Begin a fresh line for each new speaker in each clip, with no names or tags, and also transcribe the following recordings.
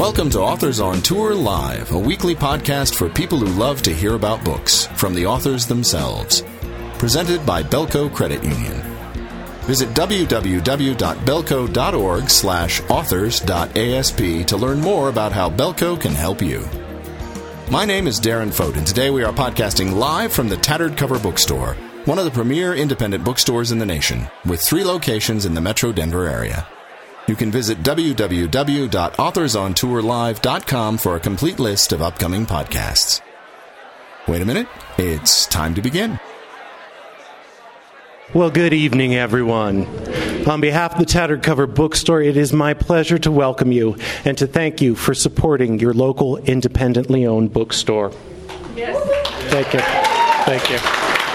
Welcome to Authors on Tour Live, a weekly podcast for people who love to hear about books from the authors themselves. Presented by Belco Credit Union. Visit www.belco.org/authors.asp to learn more about how Belco can help you. My name is Darren Fote, and today we are podcasting live from the Tattered Cover Bookstore, one of the premier independent bookstores in the nation, with 3 locations in the Metro Denver area. You can visit www.authorsontourlive.com for a complete list of upcoming podcasts. Wait a minute, it's time to begin.
Well, good evening, everyone. On behalf of the Tattered Cover Bookstore, it is my pleasure to welcome you and to thank you for supporting your local independently owned bookstore.
Yes.
Thank you. Thank you.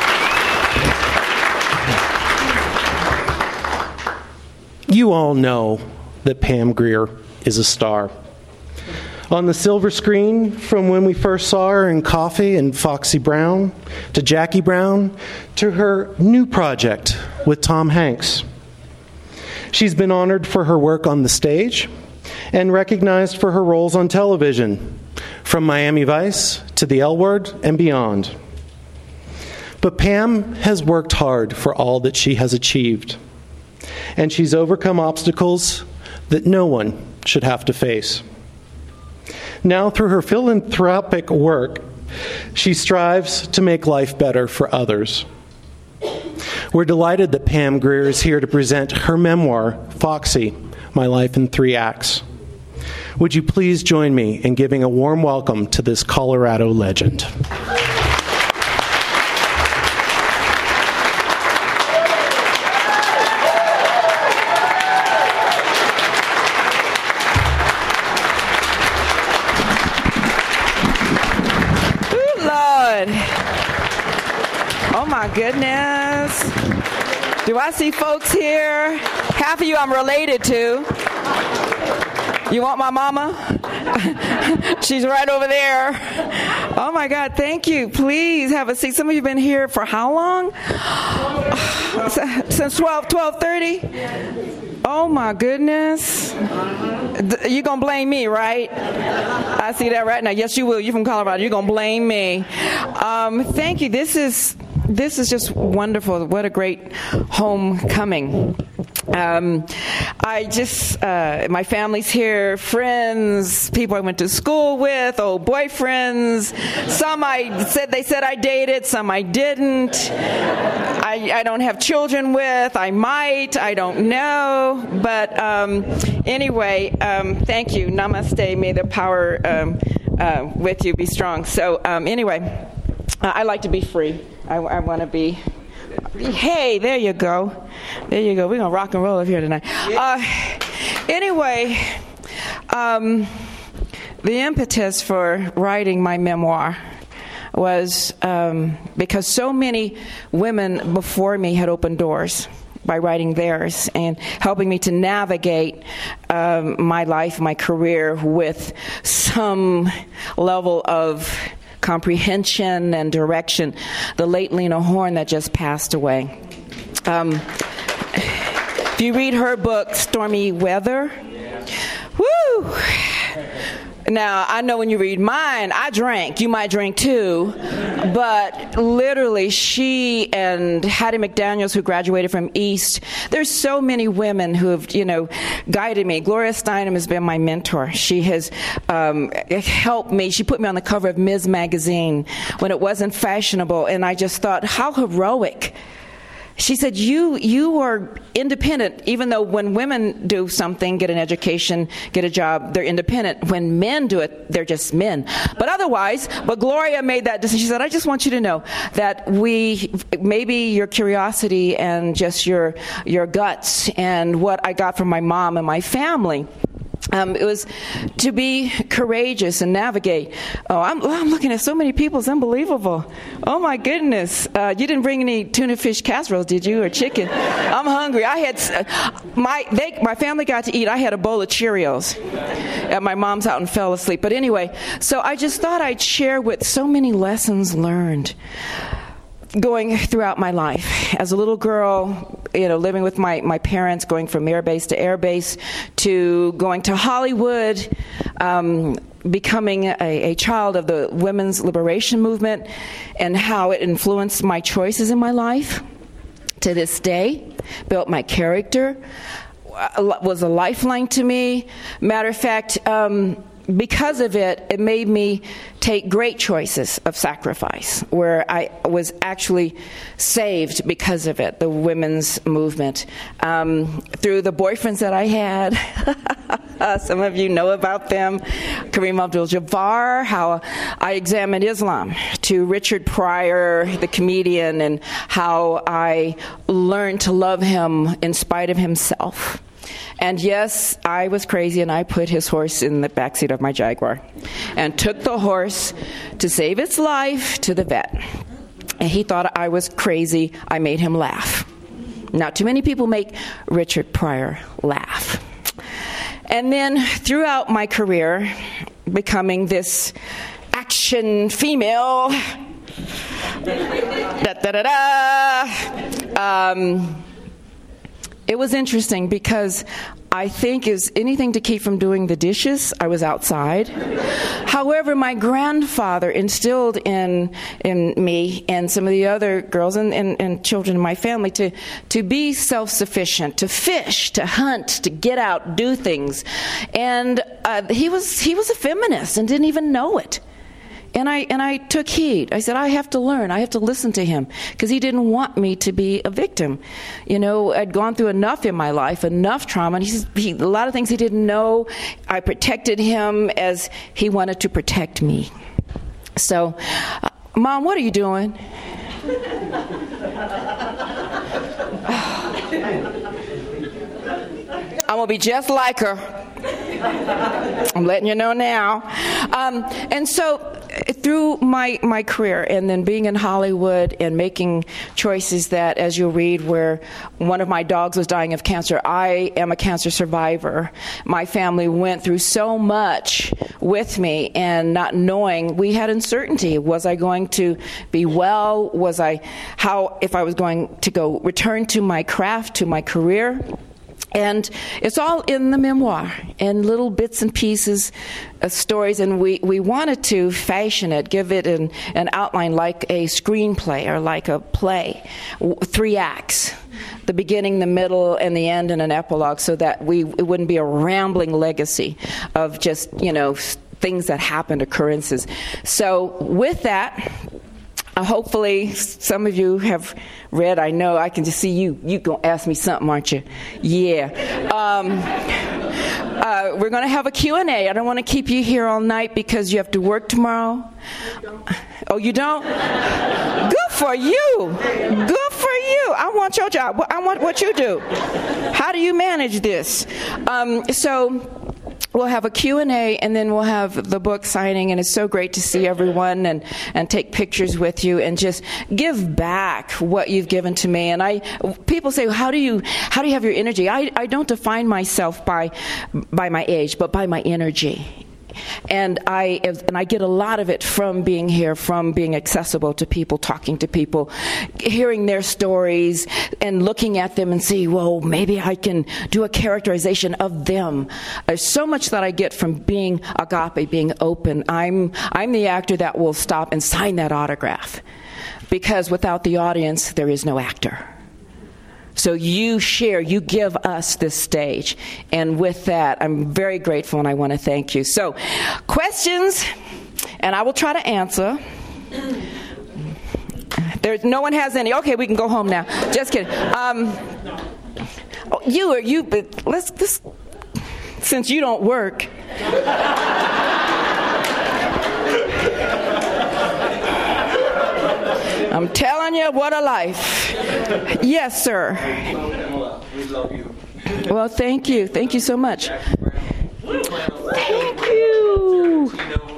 You all know that Pam Grier is a star. On the silver screen, from when we first saw her in Coffee and Foxy Brown, to Jackie Brown, to her new project with Tom Hanks. She's been honored for her work on the stage and recognized for her roles on television, from Miami Vice to The L Word and beyond. But Pam has worked hard for all that she has achieved, and she's overcome obstacles that no one should have to face. Now, through her philanthropic work, she strives to make life better for others. We're delighted that Pam Grier is here to present her memoir, Foxy, My Life in 3 Acts. Would you please join me in giving a warm welcome to this Colorado legend?
Goodness. Do I see folks here? Half of you I'm related to. You want my mama? She's right over there. Oh my God, thank you. Please have a seat. Some of you have been here for how long? Since 12:30? Oh my goodness. You're going to blame me, right? I see that right now. Yes, you will. You're from Colorado. You're going to blame me. Thank you. This is just wonderful. What a great homecoming. My family's here, friends, people I went to school with, old boyfriends. Some they said I dated, some I didn't. I don't have children with. I might. I don't know. But anyway, thank you. Namaste. May the power with you be strong. So anyway, I like to be free. I want to be. Hey, there you go. There you go. We're going to rock and roll up here tonight. Anyway, the impetus for writing my memoir was because so many women before me had opened doors by writing theirs and helping me to navigate my life, my career with some level of comprehension and direction. The late Lena Horne that just passed away. If you read her book, Stormy Weather, woo! Now, I know when you read mine, I drank. You might drink too. But literally, she and Hattie McDaniels, who graduated from East, there's so many women who have, guided me. Gloria Steinem has been my mentor. She has helped me. She put me on the cover of Ms. Magazine when it wasn't fashionable. And I just thought, how heroic. She said, you are independent, even though when women do something, get an education, get a job, they're independent. When men do it, they're just men. But Gloria made that decision. She said, I just want you to know that maybe your curiosity and just your guts and what I got from my mom and my family, it was to be courageous and navigate. Oh, I'm looking at so many people. It's unbelievable. Oh, my goodness. You didn't bring any tuna fish casseroles, did you, or chicken? I'm hungry. I had my family got to eat. I had a bowl of Cheerios at my mom's house and fell asleep. But anyway, so I just thought I'd share with so many lessons learned. going throughout my life. As a little girl, living with my parents, going from air base to air base, to going to Hollywood, becoming a child of the women's liberation movement, and how it influenced my choices in my life to this day, built my character, was a lifeline to me. Matter of fact, because of it, it made me take great choices of sacrifice, where I was actually saved because of it, the women's movement. Through the boyfriends that I had, some of you know about them, Kareem Abdul-Jabbar, how I examined Islam, to Richard Pryor, the comedian, and how I learned to love him in spite of himself. And yes, I was crazy, and I put his horse in the backseat of my Jaguar and took the horse to save its life to the vet. And he thought I was crazy. I made him laugh. Not too many people make Richard Pryor laugh. And then throughout my career, becoming this action female, it was interesting because I think is anything to keep from doing the dishes, I was outside. However, my grandfather instilled in me and some of the other girls and children in my family to be self-sufficient, to fish, to hunt, to get out, do things. And he was a feminist and didn't even know it. And I took heed. I said, I have to learn. I have to listen to him, because he didn't want me to be a victim. I'd gone through enough in my life, enough trauma. And a lot of things he didn't know. I protected him as he wanted to protect me. So, Mom, what are you doing? I'm going to be just like her. I'm letting you know now. And so through my career, and then being in Hollywood and making choices that, as you'll read, where one of my dogs was dying of cancer, I am a cancer survivor. My family went through so much with me, and not knowing, we had uncertainty. Was I going to be well? If I was going to go return to my craft, to my career? And it's all in the memoir, and little bits and pieces of stories, and we wanted to fashion it, give it an outline like a screenplay or like a play, 3 acts, the beginning, the middle, and the end, and an epilogue, so that it wouldn't be a rambling legacy of just, things that happened, occurrences. So with that, hopefully some of you have read. I know I can just see you gonna ask me something, aren't you? Yeah. We're gonna have a Q&A. I don't want to keep you here all night because you have to work tomorrow. Oh, you don't? Good for you. Good for you. I want your job. I want what you do. How do you manage this? So we'll have a Q&A, and then we'll have the book signing, and it's so great to see everyone and take pictures with you and just give back what you've given to me. And people say, how do you have your energy? I don't define myself by my age, but by my energy. And I get a lot of it from being here, from being accessible to people, talking to people, hearing their stories, and looking at them and see, well, maybe I can do a characterization of them. There's so much that I get from being agape, being open. I'm the actor that will stop and sign that autograph, because without the audience, there is no actor. So you give us this stage. And with that, I'm very grateful, and I want to thank you. So, questions, and I will try to answer. No one has any. Okay, we can go home now. Just kidding. But let's since you don't work. I'm telling you, what a life. Yes, sir.
We love you.
Well, thank you. Thank you so much. Thank you.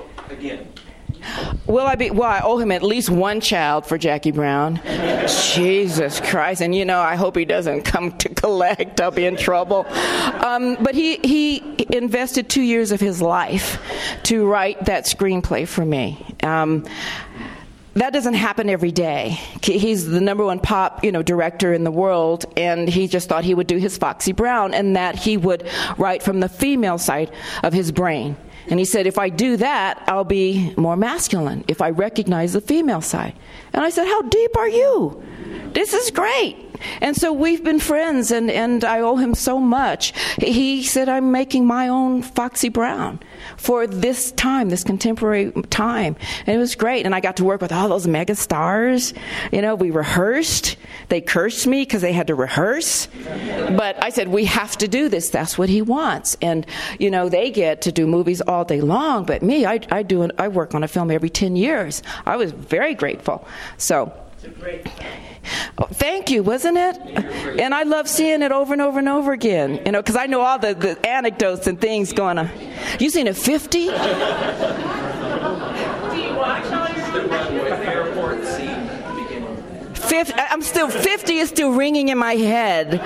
Will I be? Well, I owe him at least one child for Jackie Brown. Jesus Christ. And, I hope he doesn't come to collect. I'll be in trouble. But he invested 2 years of his life to write that screenplay for me. that doesn't happen every day. He's the number one pop, director in the world, and he just thought he would do his Foxy Brown and that he would write from the female side of his brain. And he said, if I do that, I'll be more masculine if I recognize the female side. And I said, how deep are you? This is great. And so we've been friends, and I owe him so much. He said, I'm making my own Foxy Brown for this time, this contemporary time. And it was great. And I got to work with all those mega stars. We rehearsed. They cursed me because they had to rehearse. But I said, we have to do this. That's what he wants. And, they get to do movies all day long. But me, I work on a film every 10 years. I was very grateful. So... Oh, thank you, wasn't it? And I love seeing it over and over and over again, because I know all the anecdotes and things going on. You seen it 50?
Do you watch all your airport scene?
50 is still ringing in my head.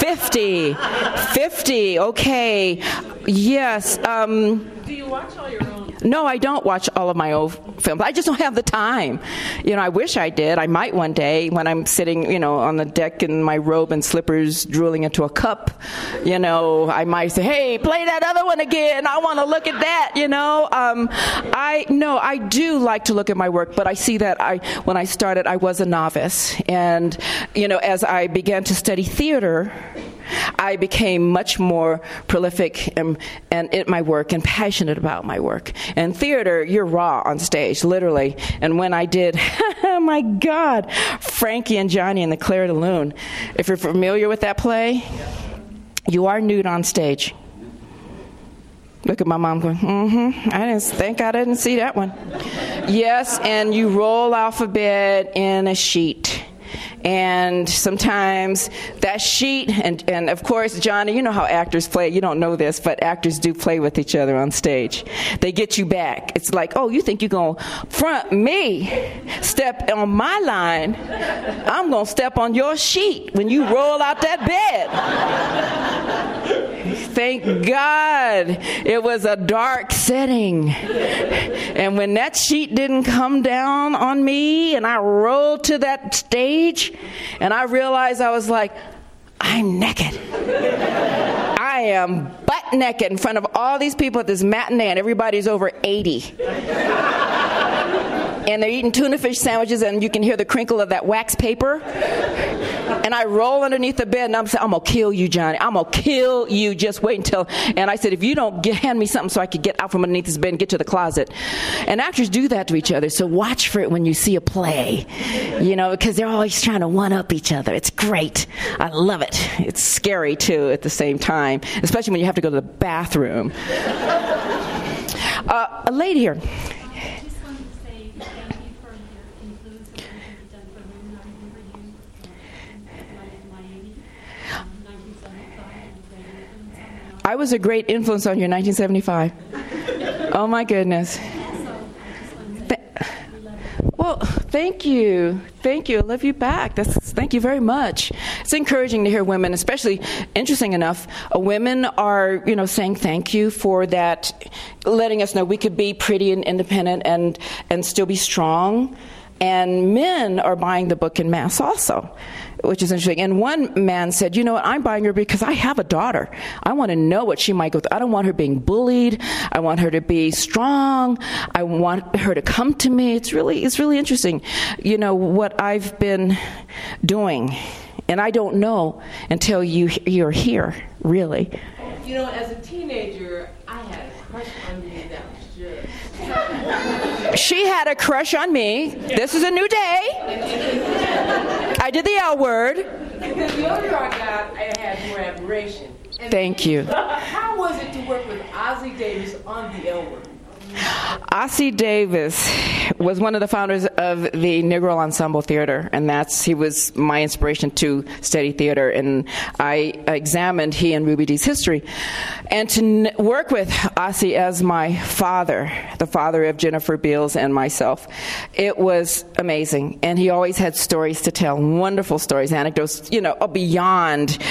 50, okay. Yes.
Do you watch all your own?
No, I don't watch all of my old films. I just don't have the time. I wish I did. I might one day when I'm sitting, on the deck in my robe and slippers drooling into a cup. I might say, hey, play that other one again. I want to look at that, I do like to look at my work, but I see that when I started, I was a novice. And, as I began to study theater, I became much more prolific in my work and passionate about my work. And theater, you're raw on stage, literally. And when I did, oh my God, Frankie and Johnny and the Clair de Lune, if you're familiar with that play, you are nude on stage. Look at my mom going, thank God I didn't see that one. Yes, and you roll off a bed in a sheet. And sometimes that sheet, and of course, Johnny, you know how actors play. You don't know this, but actors do play with each other on stage. They get you back. It's like, oh, you think you're going to front me, step on my line. I'm going to step on your sheet when you roll out that bed. Thank God it was a dark setting. And when that sheet didn't come down on me and I rolled to that stage and I realized I was like, I'm naked. I am butt naked in front of all these people at this matinee, and everybody's over 80. And they're eating tuna fish sandwiches, and you can hear the crinkle of that wax paper. And I roll underneath the bed, and I'm saying, I'm going to kill you, Johnny. I'm going to kill you. Just wait until... And I said, if you don't hand me something so I could get out from underneath this bed and get to the closet. And actors do that to each other, so watch for it when you see a play. Because they're always trying to one-up each other. It's great. I love it. It's scary, too, at the same time, especially when you have to go to the bathroom. A lady here. I was a great influence on your 1975. Oh, my goodness. Well, thank you. Thank you. I love you back. Thank you very much. It's encouraging to hear women, especially, interesting enough, women are, saying thank you for that, letting us know we could be pretty and independent and still be strong. And men are buying the book en masse also, which is interesting. And one man said, you know what, I'm buying her because I have a daughter. I want to know what she might go through. I don't want her being bullied. I want her to be strong. I want her to come to me. It's really interesting, what I've been doing. And I don't know until you're here, really.
As a teenager, I had a crush on you that was just...
She had a crush on me. This is a new day. I did the L word.
The older I got, I had more admiration.
Thank you.
How was it to work with Ossie Davis on the L word?
Ossie Davis was one of the founders of the Negro Ensemble Theater, and he was my inspiration to study theater. And I examined he and Ruby Dee's history, and to work with Ossie as my father, the father of Jennifer Beals and myself, it was amazing. And he always had stories to tell, wonderful stories, anecdotes, beyond.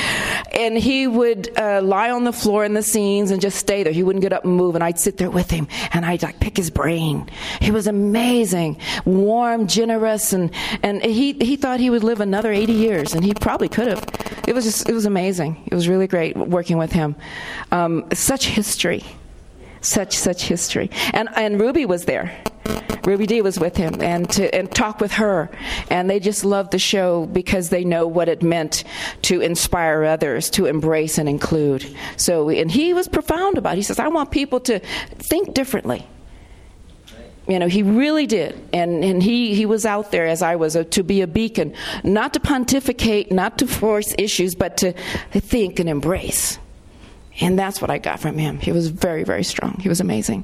And he would lie on the floor in the scenes and just stay there. He wouldn't get up and move, and I'd sit there with him, and I'd like pick his brain. He was amazing, warm, generous, and he thought he would live another 80 years, and he probably could have. It was amazing. It was really great working with him. Such history. Such history. And Ruby was there. Ruby Dee was with him and talk with her. And they just loved the show because they know what it meant to inspire others, to embrace and include. And he was profound about it. He says, I want people to think differently. He really did. And he was out there, as I was, to be a beacon, not to pontificate, not to force issues, but to think and embrace. And that's what I got from him. He was very, very strong. He was amazing.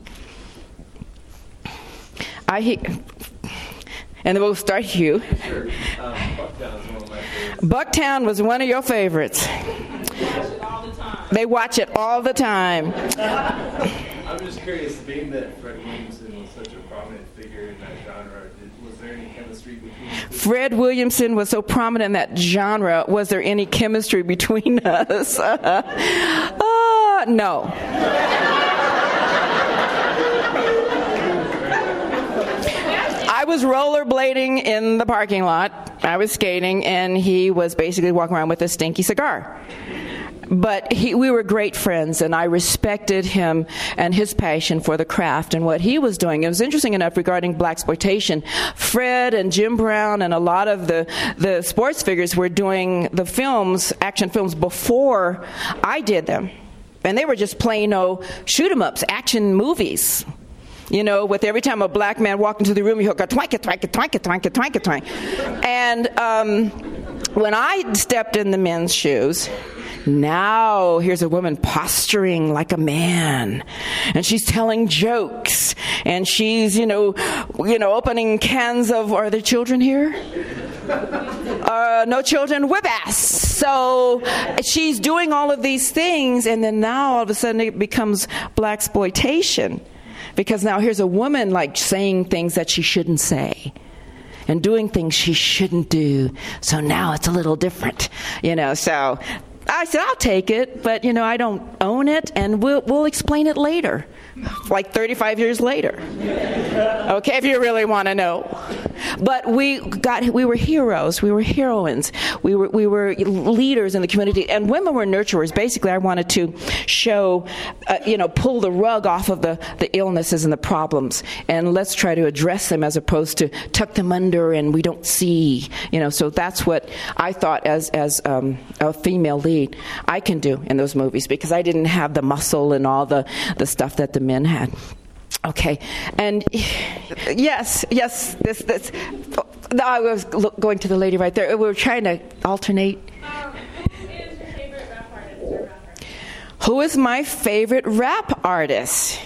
And then we'll start Hugh.
Sure. Bucktown's one of my favorites.
Bucktown was one of your favorites. They watch it all the time.
I'm just curious, being that Fred Williamson was such a prominent figure in that genre, was there any chemistry between you?
Fred Williamson was so prominent in that genre. Was there any chemistry between us? No. I was rollerblading in the parking lot. I was skating, and he was basically walking around with a stinky cigar. But we were great friends, and I respected him and his passion for the craft and what he was doing. It was interesting enough regarding blaxploitation. Fred and Jim Brown and a lot of the sports figures were doing the films, action films, before I did them. And they were just plain old shoot-em-ups, action movies. With every time a black man walked into the room, he'd go twank it, twank it, twank it, twank it, twank it, twank. And when I stepped in the men's shoes, now here's a woman posturing like a man, and she's telling jokes, and she's opening cans of, are there children here? No children, whip ass. So she's doing all of these things, and then now all of a sudden it becomes blaxploitation, because now here's a woman like saying things that she shouldn't say and doing things she shouldn't do. So now it's a little different, so I said, I'll take it, but, I don't own it, and we'll explain it later, like 35 years later. Okay, if you really want to know. But we were heroes, we were heroines, we were leaders in the community, and women were nurturers. Basically, I wanted to show, pull the rug off of the illnesses and the problems, and let's try to address them as opposed to tuck them under and we don't see, so that's what I thought as a female lead I can do in those movies, because I didn't have the muscle and all the stuff that the men had. Okay, and yes, this. I was going to the lady right there. We were trying to alternate. Who is my favorite rap artist?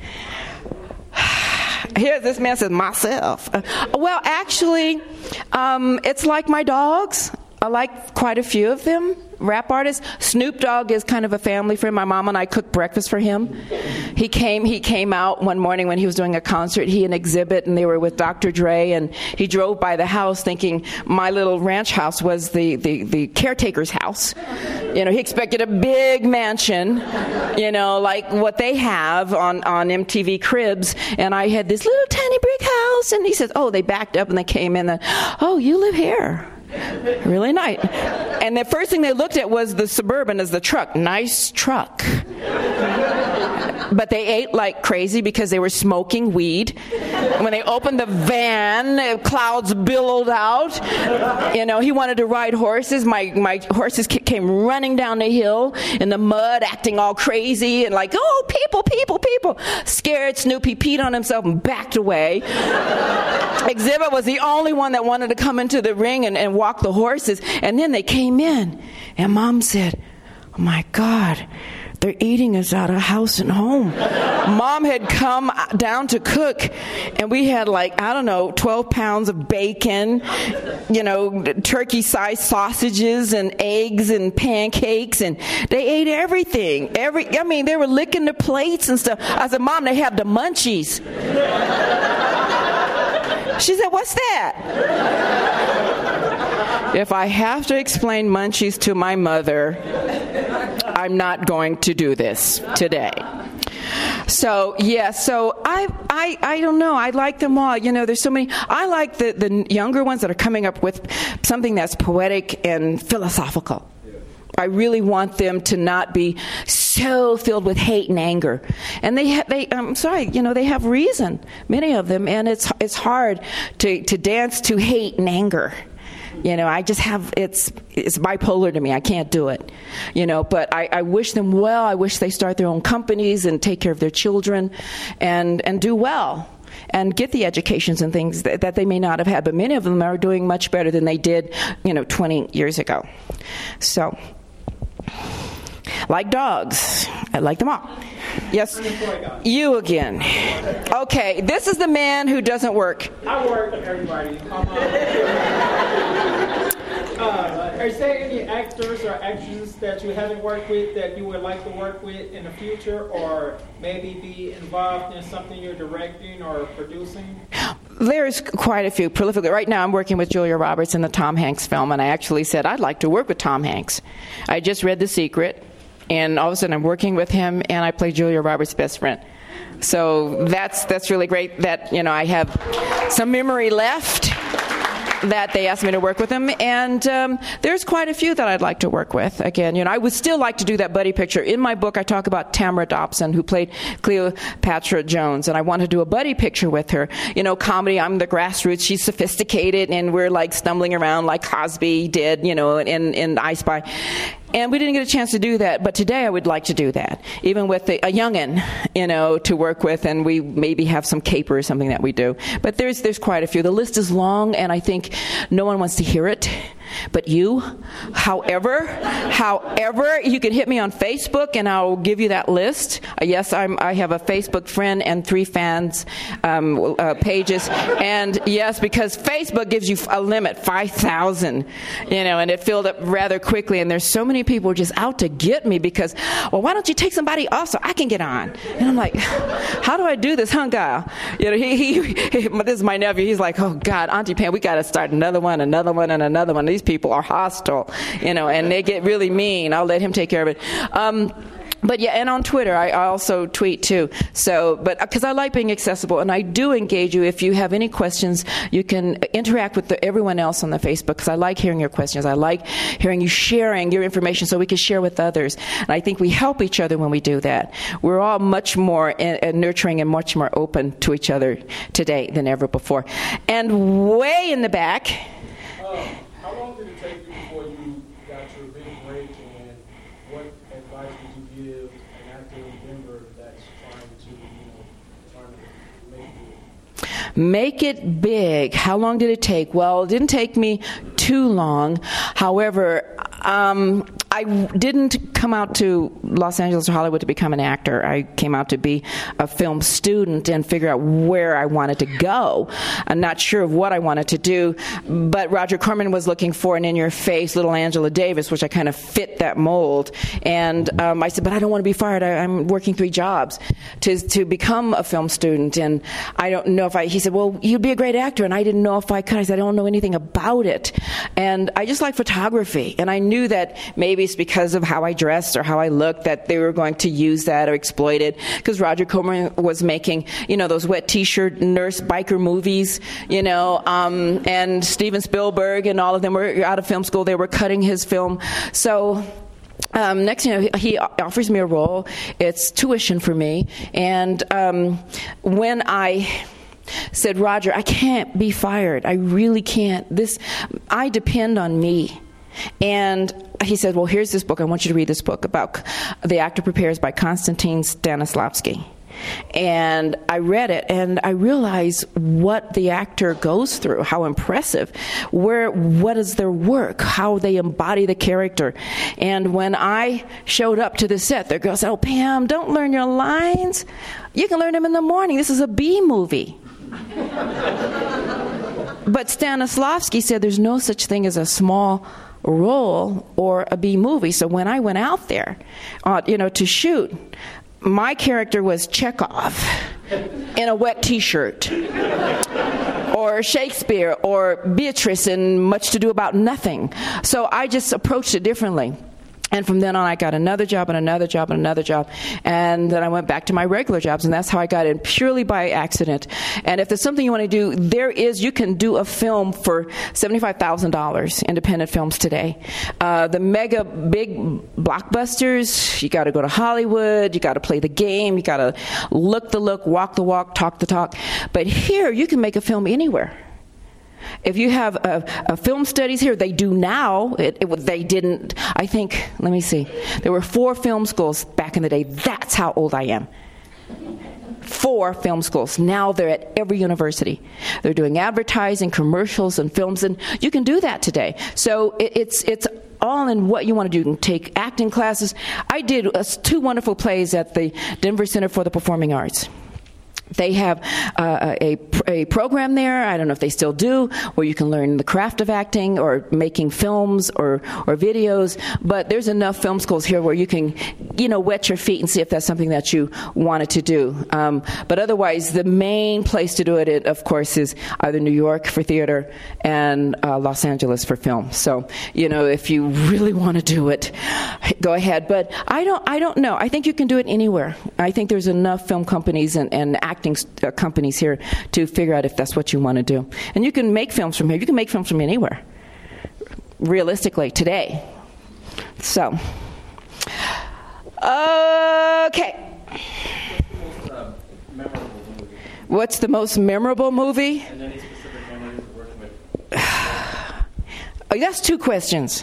Here, this man says myself. Well, actually, it's like my dogs. I like quite a few of them, rap artists. Snoop Dogg is kind of a family friend. My mom and I cooked breakfast for him. He came out one morning when he was doing a concert. He and Exhibit, and they were with Dr. Dre, and he drove by the house thinking my little ranch house was the caretaker's house. He expected a big mansion, like what they have on MTV Cribs, and I had this little tiny brick house, and he says, oh, they backed up and they came in, and oh, you live here. Really nice. And the first thing they looked at was the Suburban as the truck. Nice truck. But they ate like crazy because they were smoking weed. When they opened the van, clouds billowed out. He wanted to ride horses. My horses came running down the hill in the mud, acting all crazy and like, oh, people. Scared. Snoopy peed on himself and backed away. Exhibit was the only one that wanted to come into the ring and walk the horses. And then they came in, and Mom said, oh my God, they're eating us out of house and home. Mom had come down to cook, and we had 12 pounds of bacon, turkey-sized sausages and eggs and pancakes, and they ate everything. They were licking the plates and stuff. I said, Mom, they have the munchies. She said, what's that? If I have to explain munchies to my mother, I'm not going to do this today. So, yeah, so I don't know. I like them all. You know, there's so many. I like the younger ones that are coming up with something that's poetic and philosophical. I really want them to not be so filled with hate and anger. And I'm sorry, you know, they have reason, many of them, and it's hard to dance to hate and anger. You know, I just have, it's bipolar to me. I can't do it. You know, but I wish them well. I wish they start their own companies and take care of their children and do well and get the educations and things that they may not have had. But many of them are doing much better than they did, 20 years ago. So, like dogs, I like them all. Yes, you again. Okay, this is the man who doesn't work.
I work with everybody. Are there any actors or actresses that you haven't worked with that you would like to work with in the future, or maybe be involved in something you're directing or producing?
There's quite a few. Prolifically. Right now I'm working with Julia Roberts in the Tom Hanks film, and I actually said I'd like to work with Tom Hanks. I just read The Secret, and all of a sudden I'm working with him, and I play Julia Roberts' best friend. So that's really great that, I have some memory left that they asked me to work with them, and there's quite a few that I'd like to work with. Again, I would still like to do that buddy picture. In my book, I talk about Tamara Dobson, who played Cleopatra Jones, and I want to do a buddy picture with her. Comedy, I'm the grassroots, she's sophisticated, and we're like stumbling around like Cosby did, in I Spy. And we didn't get a chance to do that, but today I would like to do that, even with a youngin', to work with, and we maybe have some caper or something that we do. But there's quite a few. The list is long, and I think no one wants to hear it but you. However, you can hit me on Facebook, and I'll give you that list. Yes, I have a Facebook friend and 3 fans pages, and yes, because Facebook gives you a limit, 5,000, and it filled up rather quickly, and there's so many people just out to get me because, well, why don't you take somebody off so I can get on? And I'm like, how do I do this, huh, Guy? This is my nephew. He's like, oh God, Auntie Pam, we got to start another one, and another one. These people are hostile, and they get really mean. I'll let him take care of it. But yeah, and on Twitter, I also tweet too. So, but because I like being accessible, and I do engage you. If you have any questions, you can interact with everyone else on the Facebook, because I like hearing your questions. I like hearing you sharing your information so we can share with others. And I think we help each other when we do that. We're all much more nurturing and much more open to each other today than ever before. And way in the back.
How long did it take you before you got your big break, and what advice would you give an actor in Denver that's trying to
make it big? How long did it take? Well, it didn't take me too long. However, I didn't come out to Los Angeles or Hollywood to become an actor. I came out to be a film student and figure out where I wanted to go. I'm not sure of what I wanted to do, but Roger Corman was looking for an in-your-face little Angela Davis, which I kind of fit that mold. And I said, but I don't want to be fired. I'm working 3 jobs to become a film student. And I don't know if he said, well, you'd be a great actor. And I didn't know if I could. I said, I don't know anything about it. And I just like photography. And I knew that maybe it's because of how I dressed or how I looked that they were going to use that or exploit it. Because Roger Corman was making, those wet T-shirt nurse biker movies, and Steven Spielberg and all of them were out of film school. They were cutting his film. So next he offers me a role. It's tuition for me. And when I said, Roger, I can't be fired. I really can't. I depend on me. And he said, well, here's this book. I want you to read this book about The Actor Prepares by Konstantin Stanislavski. And I read it, and I realized what the actor goes through, how impressive, what is their work, how they embody the character. And when I showed up to the set, the girl said, oh, Pam, don't learn your lines. You can learn them in the morning. This is a B movie. But Stanislavski said there's no such thing as a small role or a B movie. So when I went out there, to shoot, my character was Chekhov in a wet T-shirt, or Shakespeare or Beatrice in Much to Do About Nothing. So I just approached it differently. And from then on, I got another job and another job and another job. And then I went back to my regular jobs, and that's how I got in, purely by accident. And if there's something you want to do, you can do a film for $75,000, independent films today. The mega big blockbusters, you got to go to Hollywood, you got to play the game, you got to look the look, walk the walk, talk the talk. But here, you can make a film anywhere. If you have a film studies here, they do now. They didn't, I think, let me see. There were 4 film schools back in the day. That's how old I am. 4 film schools. Now they're at every university. They're doing advertising, commercials, and films, and you can do that today. So it's all in what you want to do. You can take acting classes. I did 2 wonderful plays at the Denver Center for the Performing Arts. They have a program there, I don't know if they still do, where you can learn the craft of acting or making films or videos, but there's enough film schools here where you can, wet your feet and see if that's something that you wanted to do. But otherwise, the main place to do it, of course, is either New York for theater and Los Angeles for film. So, if you really want to do it, go ahead. But I don't know. I think you can do it anywhere. I think there's enough film companies and acting companies here to figure out if that's what you want to do. And you can make films from here. You can make films from anywhere, realistically, today. So, okay. What's the most memorable movie? And any specific memories of working with? Oh, that's 2 questions.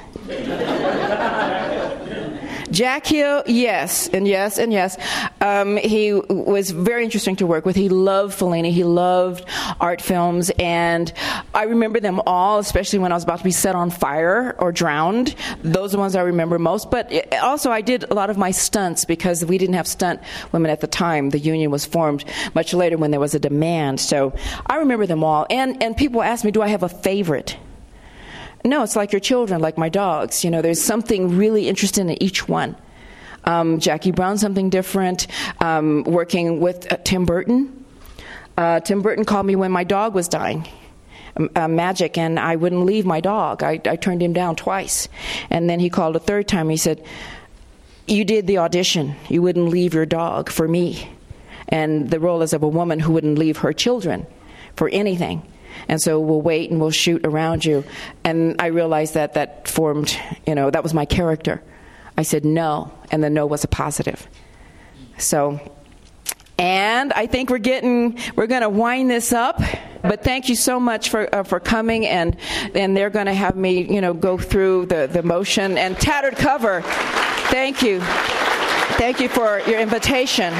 Jack Hill, yes, and yes, and yes. He was very interesting to work with. He loved Fellini. He loved art films, and I remember them all, especially when I was about to be set on fire or drowned. Those are the ones I remember most. But also, I did a lot of my stunts because we didn't have stunt women at the time. The union was formed much later when there was a demand. So I remember them all. And people ask me, do I have a favorite? No, it's like your children, like my dogs. There's something really interesting in each one. Jackie Brown, something different. Working with Tim Burton. Tim Burton called me when my dog was dying. Magic, and I wouldn't leave my dog. I turned him down twice. And then he called a 3rd time. He said, you did the audition. You wouldn't leave your dog for me. And the role is of a woman who wouldn't leave her children for anything. And so we'll wait and we'll shoot around you. And I realized that formed, that was my character. I said no, and the no was a positive. So, and I think we're going to wind this up. But thank you so much for coming, and they're going to have me, go through the motion and tattered cover. Thank you. Thank you for your invitation.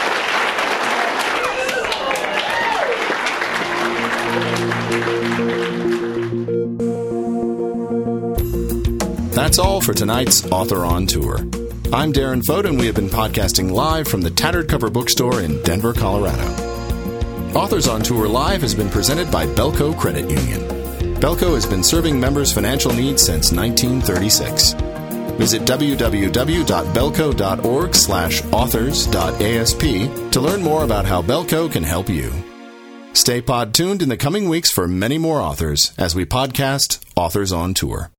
That's all for tonight's Author on Tour. I'm Darren Foden, and we have been podcasting live from the Tattered Cover Bookstore in Denver, Colorado. Authors on Tour Live has been presented by Belco Credit Union. Belco has been serving members' financial needs since 1936. Visit www.belco.org/authors.asp to learn more about how Belco can help you. Stay pod tuned in the coming weeks for many more authors as we podcast Authors on Tour.